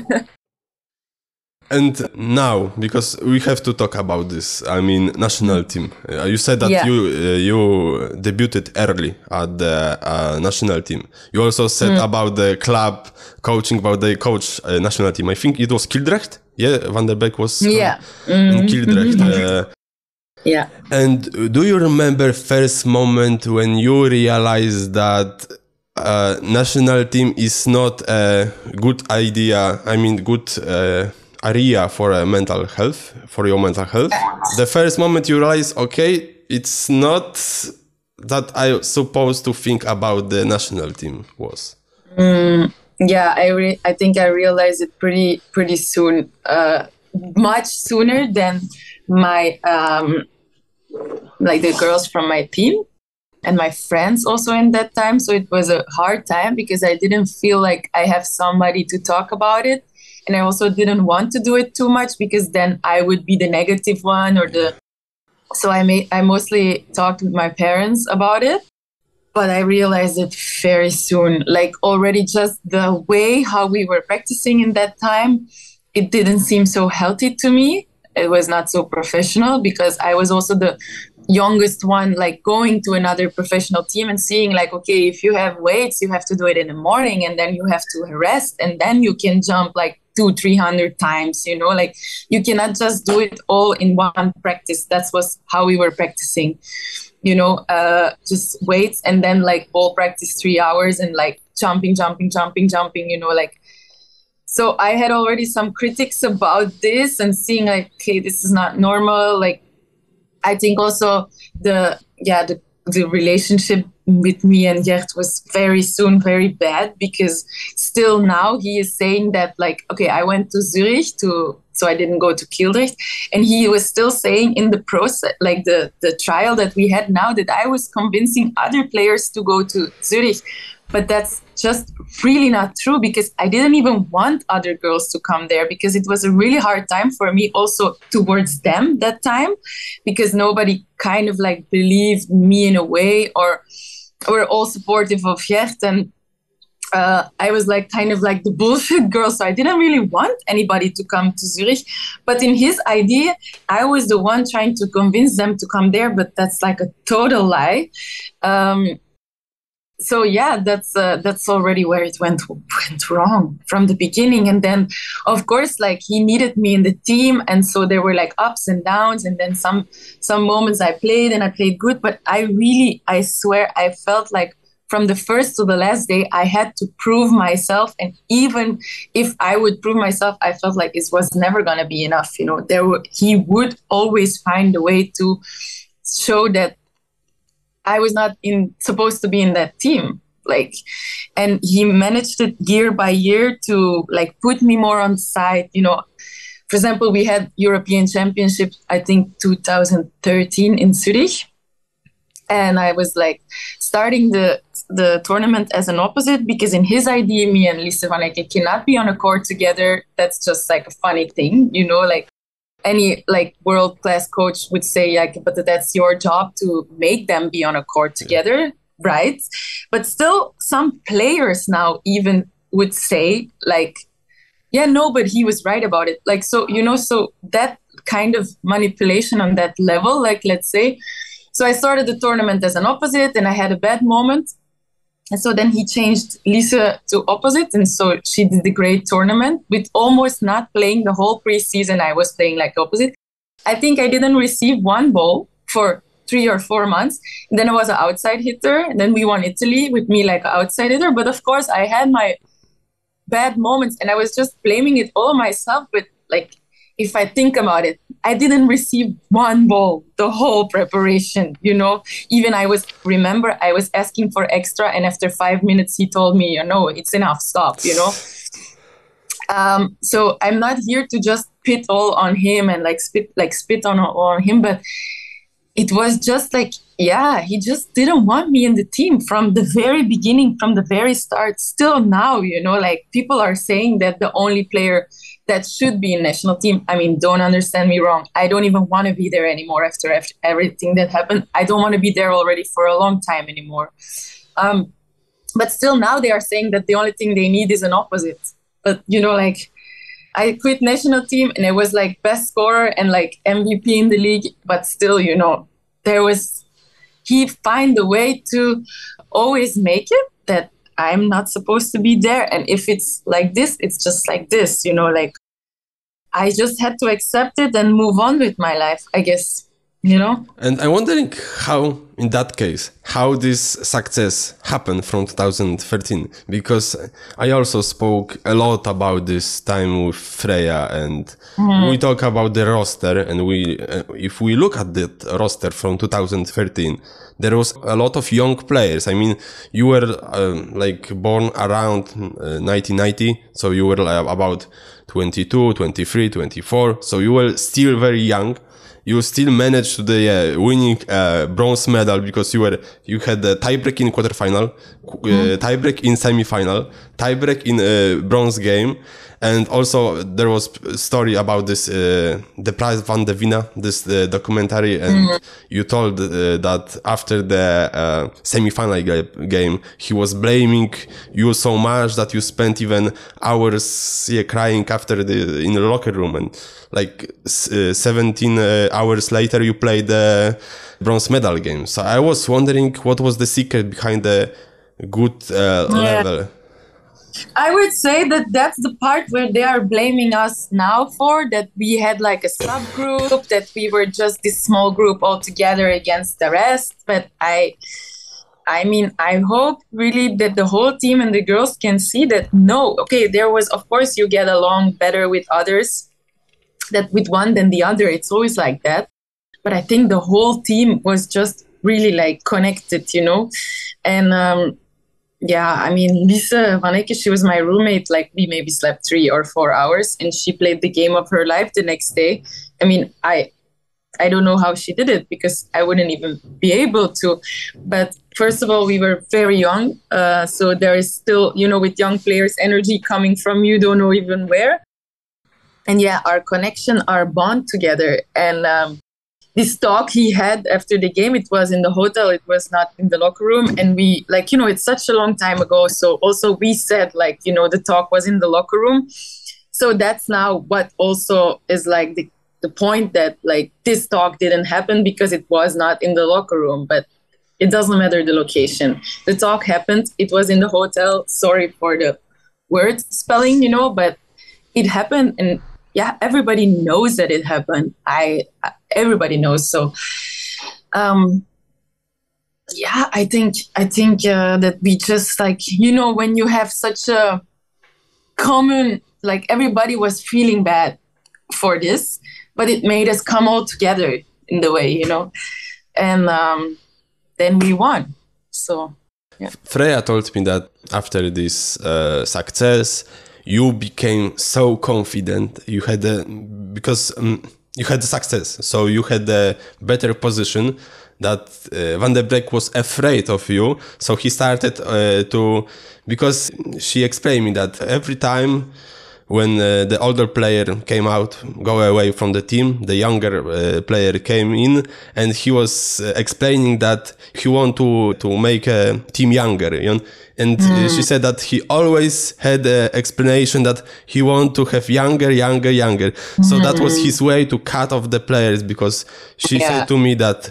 And now, because we have to talk about this, I mean, national team. You said that you debuted early at the national team. You also said about the club coaching, about the coach national team. I think it was Kildrecht. Yeah, Van der Beek was in Kildrecht.
Yeah.
And do you remember first moment when you realized that national team is not a good idea? I mean, good area for mental health, for your mental health. The first moment you realize, okay, it's not that I supposed to think about the national team was.
Yeah, I think I realized it pretty soon, much sooner than my like the girls from my team and my friends also in that time. So it was a hard time because I didn't feel like I have somebody to talk about it, and I also didn't want to do it too much because then I would be the negative one or the. So I mostly talked with my parents about it. But I realized it very soon, like already just the way how we were practicing in that time, it didn't seem so healthy to me. It was not so professional because I was also the youngest one, like going to another professional team and seeing like, okay, if you have weights, you have to do it in the morning and then you have to rest and then you can jump like 200-300 times, you know, like you cannot just do it all in one practice. That was how we were practicing. You know, just weights and then like ball practice 3 hours and like jumping, you know, like. So I had already some critics about this and seeing like, okay, this is not normal. Like, I think also the relationship with me and Gert was very soon very bad because still now he is saying that like, okay, I went to Zurich so I didn't go to Kildrecht, and he was still saying in the process, like the trial that we had now, that I was convincing other players to go to Zurich. But that's just really not true because I didn't even want other girls to come there because it was a really hard time for me also towards them that time because nobody kind of like believed me in a way or were all supportive of Gert. And I was like kind of like the bullshit girl. So I didn't really want anybody to come to Zurich. But in his idea, I was the one trying to convince them to come there. But that's like a total lie. So yeah, that's already where it went wrong from the beginning. And then, of course, like he needed me in the team, and so there were like ups and downs. And then some moments I played and I played good, but I swear, I felt like from the first to the last day, I had to prove myself. And even if I would prove myself, I felt like it was never gonna be enough. You know, he would always find a way to show that I was not supposed to be in that team. Like, and he managed it year by year to like put me more on side. You know, for example, we had European Championship, I think 2013 in Zurich. And I was like starting the tournament as an opposite because in his idea, me and Lise van Eyck cannot be on a court together. That's just like a funny thing, you know, like any like world-class coach would say, like, but that's your job to make them be on a court together, right? But still, some players now even would say, like, yeah, no, but he was right about it. Like, so, you know, so that kind of manipulation on that level, like, let's say. So I started the tournament as an opposite and I had a bad moment. And so then he changed Lise to opposite. And so she did a great tournament with almost not playing the whole preseason. I was playing like opposite. I think I didn't receive one ball for 3 or 4 months. And then I was an outside hitter. And then we won Italy with me like an outside hitter. But of course, I had my bad moments and I was just blaming it all myself. But like, if I think about it, I didn't receive one ball the whole preparation, you know. Even I was asking for extra, and after 5 minutes, he told me, you know, it's enough, stop, you know. So I'm not here to just pit all on him and spit on him, but it was just like, yeah, he just didn't want me in the team from the very beginning, from the very start. Still now, you know, like people are saying that the only player that should be in national team. I mean, don't understand me wrong. I don't even want to be there anymore after everything that happened. I don't want to be there already for a long time anymore. But still now they are saying that the only thing they need is an opposite. But, you know, like I quit national team and it was like best scorer and like MVP in the league. But still, you know, he find a way to always make it that I'm not supposed to be there. And if it's like this, it's just like this, you know, like I just had to accept it and move on with my life, I guess. you know?
And I'm wondering how, in that case, how this success happened from 2013, because I also spoke a lot about this time with Freya, and we talk about the roster, and if we look at that roster from 2013, there was a lot of young players. I mean, you were like born around 1990, so you were about 22, 23, 24, so you were still very young. You still managed to the winning bronze medal because you had the tiebreak in quarterfinal, tiebreak in semifinal, tiebreak in bronze game, and also there was a story about this the Prize van de Wina, this documentary, and you told that after the semifinal game he was blaming you so much that you spent even hours crying after in the locker room, and like 17 hours later you played the bronze medal game. So I was wondering what was the secret behind the good level.
I would say that that's the part where they are blaming us now for, that we had like a subgroup, that we were just this small group all together against the rest. But I mean, I hope really that the whole team and the girls can see that, no, okay, there was, of course, you get along better with others, that with one than the other. It's always like that. But I think the whole team was just really like connected, you know? And yeah, I mean, Lisa Van Ecke, she was my roommate. Like, we maybe slept 3 or 4 hours, and she played the game of her life the next day. I mean, I don't know how she did it, because I wouldn't even be able to. But first of all, we were very young. So there is still, you know, with young players, energy coming from you don't know even where. And yeah, our connection, our bond together. And this talk he had after the game, it was in the hotel, it was not in the locker room. And we, like, you know, it's such a long time ago. So also we said, like, you know, the talk was in the locker room. So that's now what also is like the point, that like this talk didn't happen because it was not in the locker room. But it doesn't matter the location. The talk happened. It was in the hotel. Sorry for the word spelling, you know, but it happened. And yeah, everybody knows that it happened. Everybody knows. So, yeah, I think that we just, like, you know, when you have such a common, like, everybody was feeling bad for this, but it made us come all together in the way, you know, and then we won. So, yeah.
Freya told me that after this success, you became so confident. You had because you had success, so you had a better position, that Van der Bregg was afraid of you. So he started because she explained me that every time when the older player go away from the team, the younger player came in, and he was explaining that he want to make a team younger, you know? And she said that he always had an explanation that he want to have younger. So that was his way to cut off the players, because she said to me that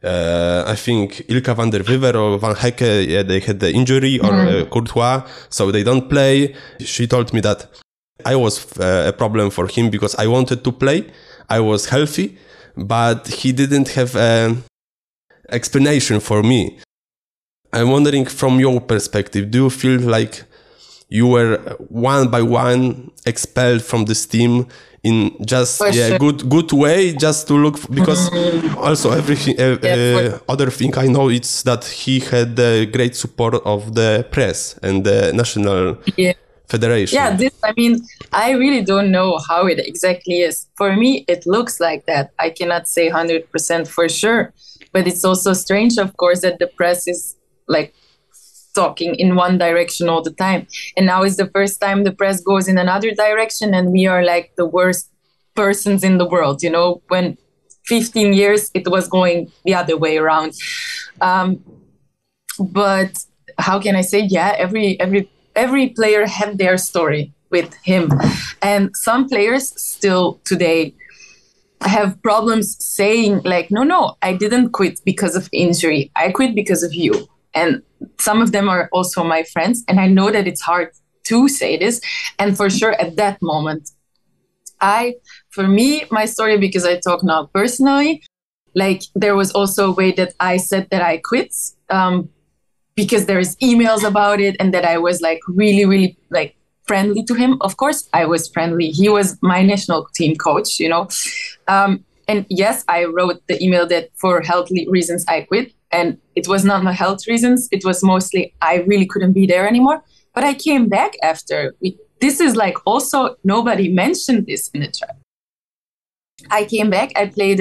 I think Ilka van der Wiver or Van Hecke, they had the injury, or Courtois, so they don't play. She told me that I was a problem for him because I wanted to play. I was healthy, but he didn't have an explanation for me. I'm wondering, from your perspective, do you feel like you were one by one expelled from this team in just good way, just to look, because also everything other thing I know is that he had the great support of the press and the national federation.
Yeah, I mean, I really don't know how it exactly is. For me, it looks like that. I cannot say 100% for sure, but it's also strange, of course, that the press is like talking in one direction all the time. And now is the first time the press goes in another direction, and we are like the worst persons in the world, you know, when 15 years it was going the other way around. But how can I say, yeah, every player had their story with him. And some players still today have problems saying like, no, I didn't quit because of injury. I quit because of you. And some of them are also my friends. And I know that it's hard to say this. And for sure, at that moment, for me, my story, because I talk now personally, like there was also a way that I said that I quit, because there's emails about it, and that I was like really, really like friendly to him. Of course, I was friendly. He was my national team coach, you know. And yes, I wrote the email that for health reasons I quit. And it was not my health reasons. It was mostly I really couldn't be there anymore. But I came back after. This is like also nobody mentioned this in the chat. I came back. I played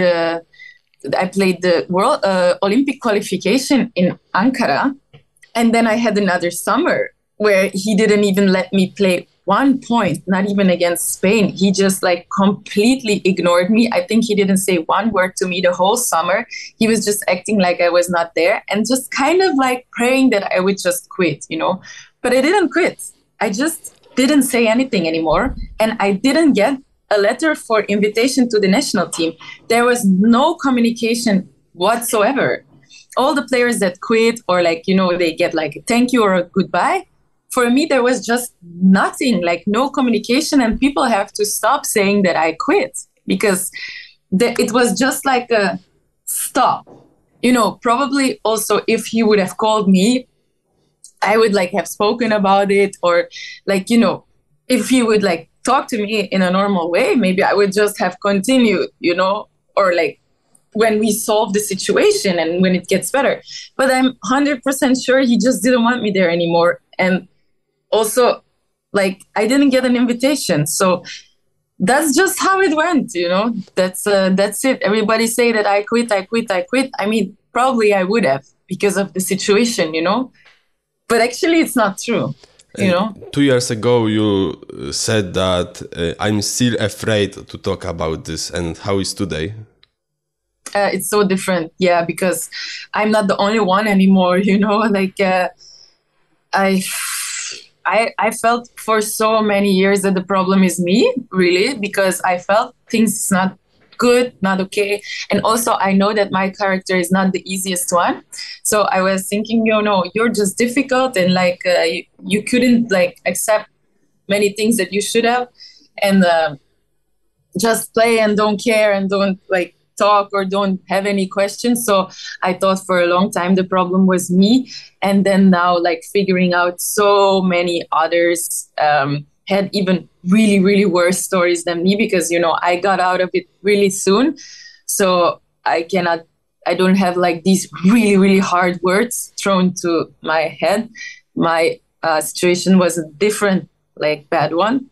the World Olympic qualification in Ankara, and then I had another summer where he didn't even let me play 1 point, not even against Spain. He just like completely ignored me. I think he didn't say one word to me the whole summer. He was just acting like I was not there and just kind of like praying that I would just quit, you know. But I didn't quit. I just didn't say anything anymore. And I didn't get a letter for invitation to the national team. There was no communication whatsoever. All the players that quit or like, you know, they get like a thank you or a goodbye. For me, there was just nothing, like no communication, and people have to stop saying that I quit because it was just like a stop. You know, probably also if he would have called me, I would like have spoken about it, or like, you know, if he would like talk to me in a normal way, maybe I would just have continued, you know, or like when we solve the situation and when it gets better. But I'm 100% sure he just didn't want me there anymore. And also, like, I didn't get an invitation. So that's just how it went, you know. That's it. Everybody say that I quit. I mean, probably I would have because of the situation, you know. But actually, it's not true, you know.
2 years ago, you said that I'm still afraid to talk about this. And how is today?
It's so different, yeah, because I'm not the only one anymore, you know. Like, I felt for so many years that the problem is me, really, because I felt things not good, not okay. And also I know that my character is not the easiest one. So I was thinking, you know, you're just difficult and like you couldn't like accept many things that you should have, and just play and don't care and don't like talk or don't have any questions. So I thought for a long time the problem was me. And then now like figuring out so many others had even really, really worse stories than me because, you know, I got out of it really soon. So I don't have like these really, really hard words thrown to my head. My situation was a different, like bad one.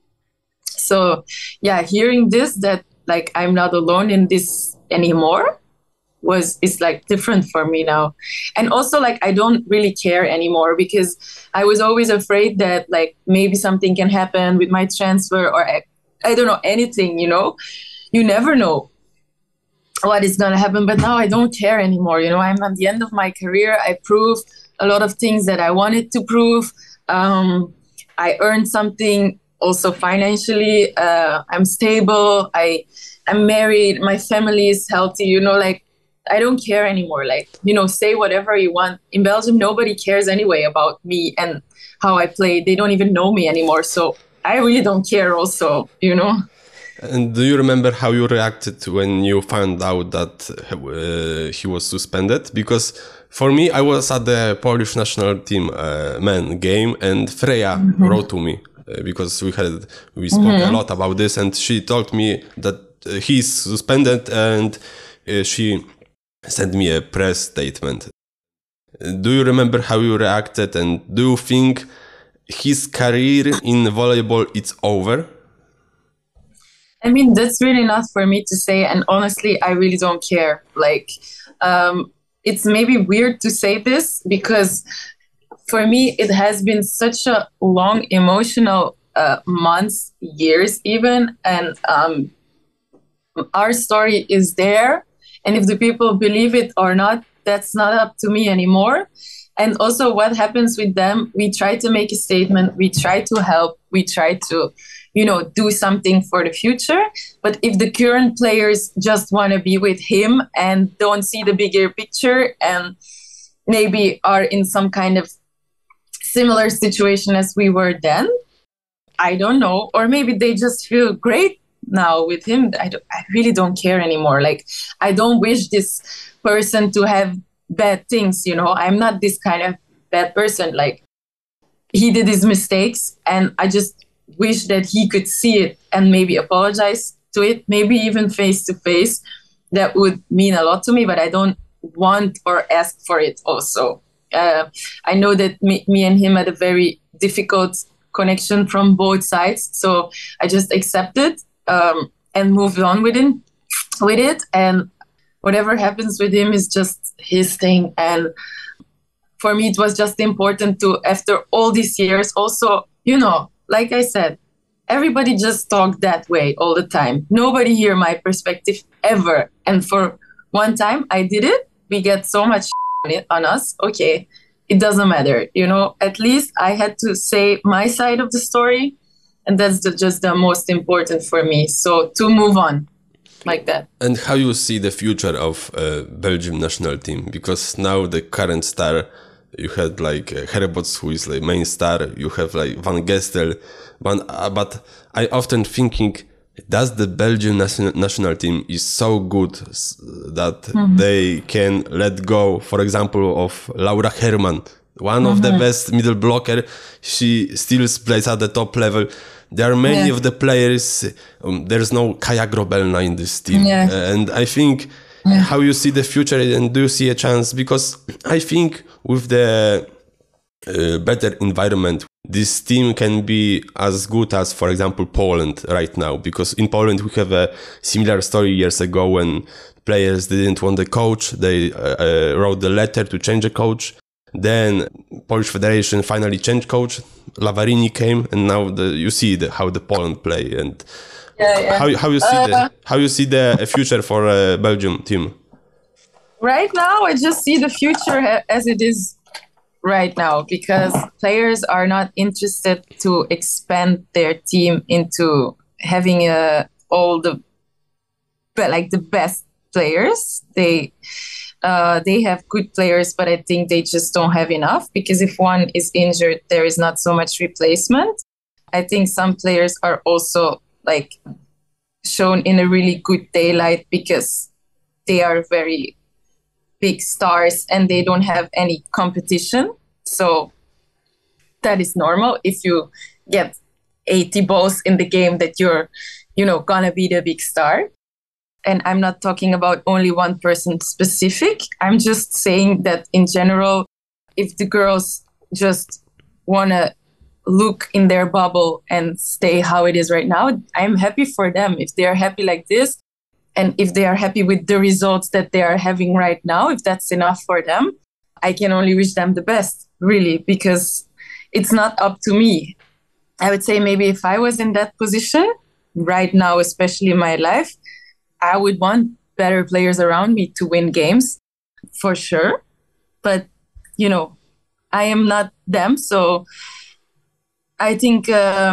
So yeah, hearing this, that like I'm not alone in this anymore is like different for me now. And also like I don't really care anymore because I was always afraid that like maybe something can happen with my transfer or I don't know, anything, you know. You never know what is going to happen, but now I don't care anymore, you know. I'm at the end of my career. I proved a lot of things that I wanted to prove. I earned something also financially. I'm stable. I'm married. My family is healthy. You know, like I don't care anymore. Like, you know, say whatever you want. In Belgium, nobody cares anyway about me and how I play. They don't even know me anymore. So I really don't care also, you know.
And do you remember how you reacted when you found out that he was suspended? Because for me, I was at the Polish national team men game, and Freya wrote to me because we spoke a lot about this, and she told me that he's suspended, and she sent me a press statement. Do you remember how you reacted, and do you think his career in volleyball is over?
I mean, that's really not for me to say, and honestly, I really don't care. Like, it's maybe weird to say this because for me, it has been such a long emotional months, years even, and our story is there. And if the people believe it or not, that's not up to me anymore. And also what happens with them, we try to make a statement, we try to help, we try to, you know, do something for the future. But if the current players just want to be with him and don't see the bigger picture and maybe are in some kind of similar situation as we were then, I don't know. Or maybe they just feel great now with him, I really don't care anymore. Like, I don't wish this person to have bad things, you know. I'm not this kind of bad person. Like, he did his mistakes, and I just wish that he could see it and maybe apologize to it, maybe even face to face. That would mean a lot to me, but I don't want or ask for it also. I know that me and him had a very difficult connection from both sides, so I just accepted and moved on with it. And whatever happens with him is just his thing. And for me, it was just important to, after all these years, also, you know, like I said, everybody just talked that way all the time. Nobody hear my perspective ever. And for one time I did it. We get so much on us. Okay, it doesn't matter. You know, at least I had to say my side of the story. And that's just the most important for me. So to move on like that.
And how you see the future of Belgium national team? Because now the current star, you had like Herbots, who is the main star. You have like Van Gestel. But I often thinking, does the Belgian national team is so good that they can let go, for example, of Laura Herman, one of the best middle blocker. She still plays at the top level. There are many of the players. There's no Kaja Grobelna in this team. And I think how you see the future, and do you see a chance? Because I think with the better environment, this team can be as good as, for example, Poland right now. Because in Poland we have a similar story years ago when players didn't want the coach. They wrote the letter to change the coach. Then Polish Federation finally changed coach. Lavarini came, and now you see how the Poland play, and how you see the future for Belgium team.
Right now, I just see the future as it is right now, because players are not interested to expand their team into having all the best players. They have good players, but I think they just don't have enough, because if one is injured, there is not so much replacement. I think some players are also like shown in a really good daylight because they are very big stars and they don't have any competition. So that is normal if you get 80 balls in the game that you're, gonna be the big star. And I'm not talking about only one person specific. I'm just saying that in general, if the girls just want to look in their bubble and stay how it is right now, I'm happy for them. If they are happy like this, and if they are happy with the results that they are having right now, if that's enough for them, I can only wish them the best, really, because it's not up to me. I would say maybe if I was in that position right now, especially in my life, I would want better players around me to win games, for sure. But, I am not them. So I think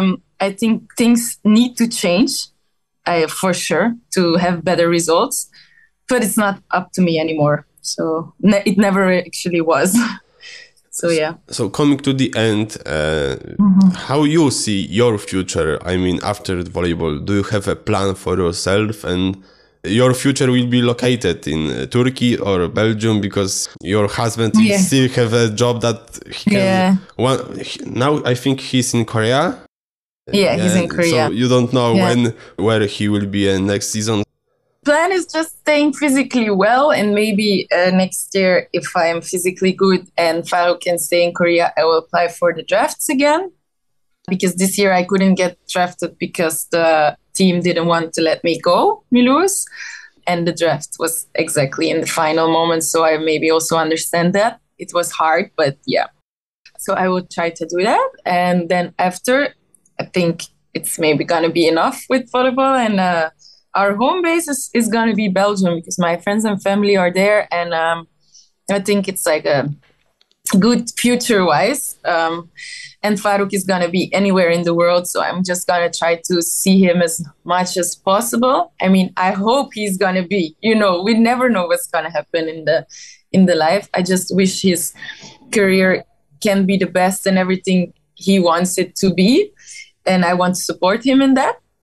things need to change, for sure, to have better results. But it's not up to me anymore. So it never actually was. So, yeah.
So coming to the end, how you see your future? I mean, after the volleyball, do you have a plan for yourself? And your future will be located in Turkey or Belgium, because your husband still have a job that he can. Now I think he's in Korea.
Yeah, he's in Korea.
So you don't know where he will be next season.
Plan is just staying physically well, and maybe next year, if I am physically good and Faruk can stay in Korea, I will apply for the drafts again. Because this year I couldn't get drafted because the team didn't want to let me go, Milus. And the draft was exactly in the final moment. So I maybe also understand that. It was hard, but yeah. So I will try to do that. And then after, I think it's maybe going to be enough with volleyball. And our home base is going to be Belgium, because my friends and family are there. And I think it's like a good future-wise. And Faruk is going to be anywhere in the world, so I'm just going to try to see him as much as possible. I mean, I hope he's going to be, we never know what's going to happen in the life. I just wish his career can be the best and everything he wants it to be. And I want to support him in that.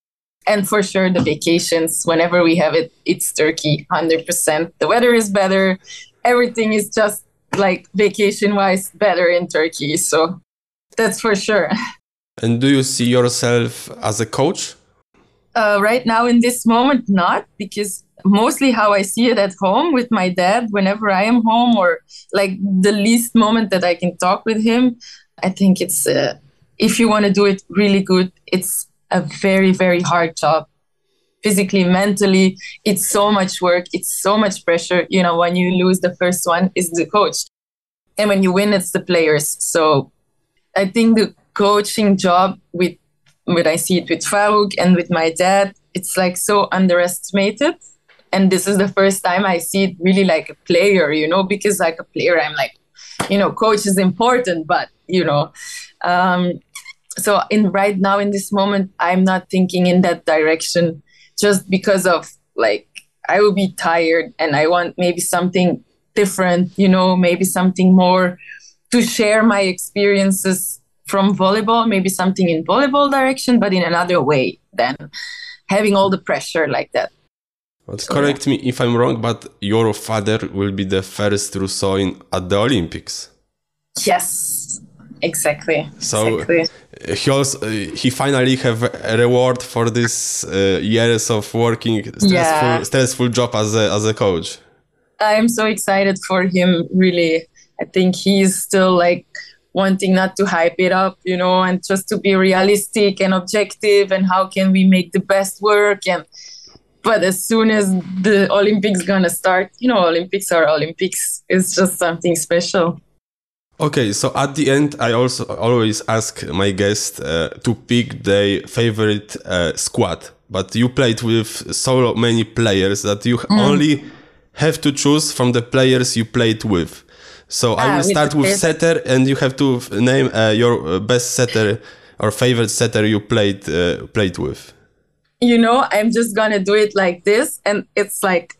And for sure, the vacations, whenever we have it, it's Turkey, 100%. The weather is better. Everything is just like vacation-wise better in Turkey. So that's for sure.
And do you see yourself as a coach?
Right now, in this moment, not, because mostly how I see it at home with my dad, whenever I am home, or like the least moment that I can talk with him, I think it's, if you want to do it really good, it's a very, very hard job. Physically, mentally, it's so much work. It's so much pressure. You know, when you lose, the first one is the coach. And when you win, it's the players. So I think the coaching job, when I see it with Farouk and with my dad, it's like so underestimated. And this is the first time I see it really like a player, you know, because like a player, I'm like, you know, coach is important, but, you know, so right now in this moment, I'm not thinking in that direction just because of like, I will be tired and I want maybe something different, you know, maybe something more to share my experiences from volleyball, maybe something in volleyball direction, but in another way than having all the pressure like that.
But correct me if I'm wrong, but your father will be the first Russo at the Olympics.
Yes, exactly.
So
exactly.
He finally have a reward for this years of working stressful job as a coach.
I'm so excited for him, really. I think he's still like wanting not to hype it up, you know, and just to be realistic and objective, and how can we make the best work. But as soon as the Olympics gonna start, you know, Olympics are Olympics. It's just something special.
Okay, so at the end, I also always ask my guests to pick their favorite squad. But you played with so many players that you only have to choose from the players you played with. So I will start with setter, and you have to name your best setter or favorite setter you played with.
You know, I'm just gonna do it like this, and it's like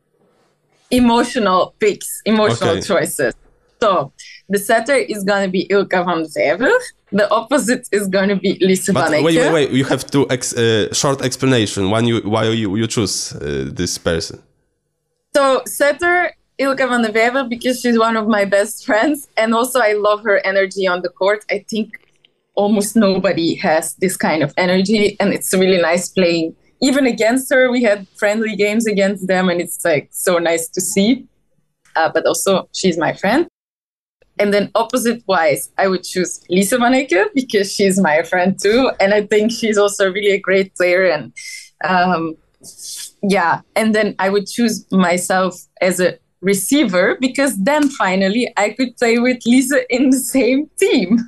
emotional picks, emotional choices. So the setter is gonna be Ilka van Vijver. The opposite is gonna be Lise van Ecke.
Wait! You have to short explanation why you choose this person.
So setter Ilka van Vijver, because she's one of my best friends, and also I love her energy on the court. I think almost nobody has this kind of energy, and it's really nice playing. Even against her, we had friendly games against them, and it's like so nice to see. But also, she's my friend. And then opposite-wise, I would choose Lise van Ecke, because she's my friend too, and I think she's also really a great player. And and then I would choose myself as a receiver, because then finally I could play with Lise in the same team.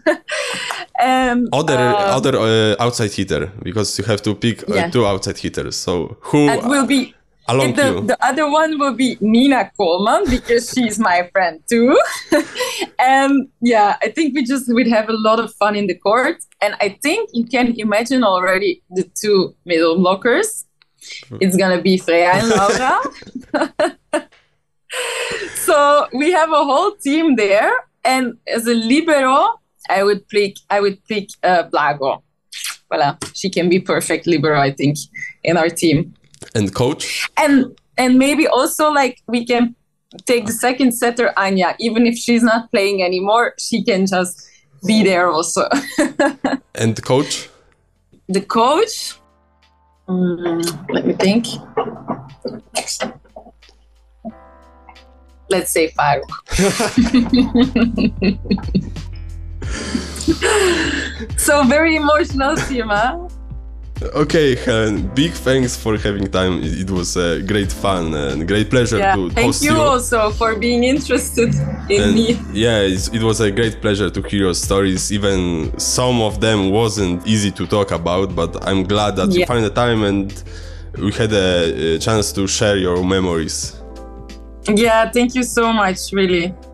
Other outside hitter, because you have to pick two outside hitters. So who
that will be
along you?
The other one will be Nina Coleman, because she's my friend too. And I think we'd have a lot of fun in the court. And I think you can imagine already the two middle blockers. It's gonna be Freya and Laura. So we have a whole team there, and as a libero, I would pick Blago. Voilà, she can be perfect libero, I think, in our team.
And coach?
And maybe also like we can take the second setter, Anya. Even if she's not playing anymore, she can just be there also.
And the coach?
The coach? Let me think. Let's say Farouk. So very emotional, Sima.
Okay, Helen, big thanks for having time. It was great fun and great pleasure to host you.
Thank you also for being interested in me.
Yeah, it was a great pleasure to hear your stories. Even some of them wasn't easy to talk about, but I'm glad that you found the time and we had a chance to share your memories.
Yeah, thank you so much, really.